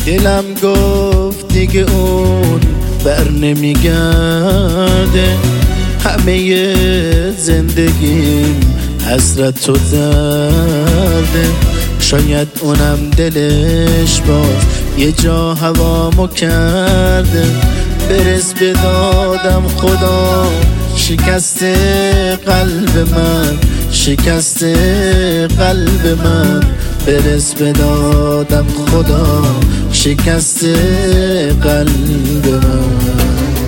دلم گفت دیگه اون بر نمیگرده، همه زندگیم حسرت و درده. شاید اونم دلش باز یه جا هوامو کرده، برس به دادم خدا شکست قلب من، شکست قلب من. برس به دادم خدا شکست قلب من.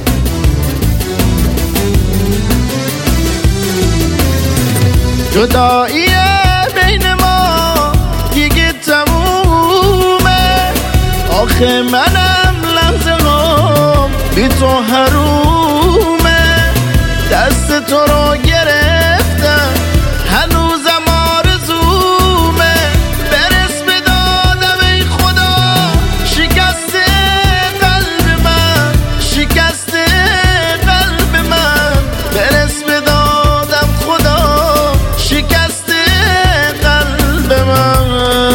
جدایی بین ما دیگه تمومه، آخه منم لحظه هم بی تو حرومه. دست تو رو گرفتم هنوزم آرزومه، برس به دادم ای خدا شکست قلب من، شکست قلب من. برس به دادم خدا شکست قلب من.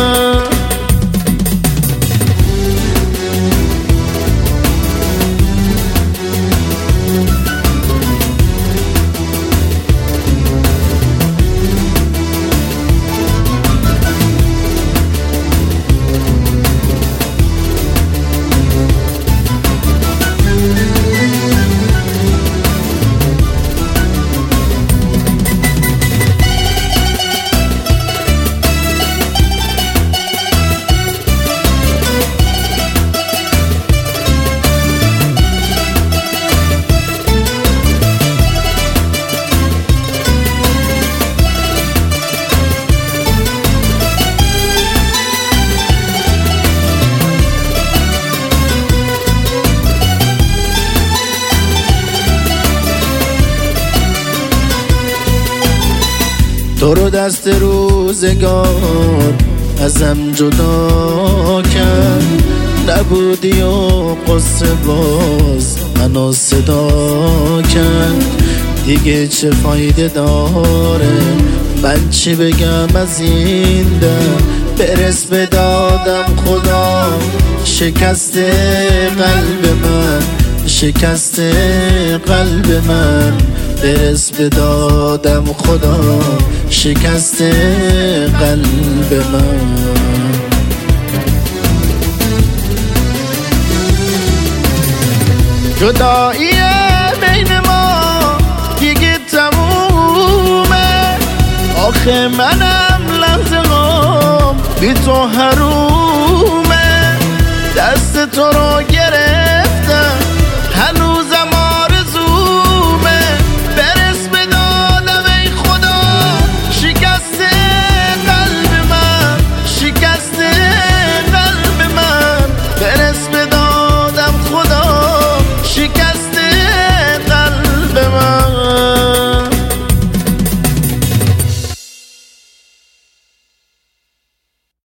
تو رو دست روزگار ازم جدا کرد، نبودی و قصه باز منو صدا کرد. دیگه چه فایده داره من چی بگم از این دم، برس به دادم خدا شکست قلب من، شکست قلب من. برس به دادم خدا شکست قلب من. جدایی بین ما دیگه تمومه، آخه منم لحظه هم بی تو حرومه. دست تو رو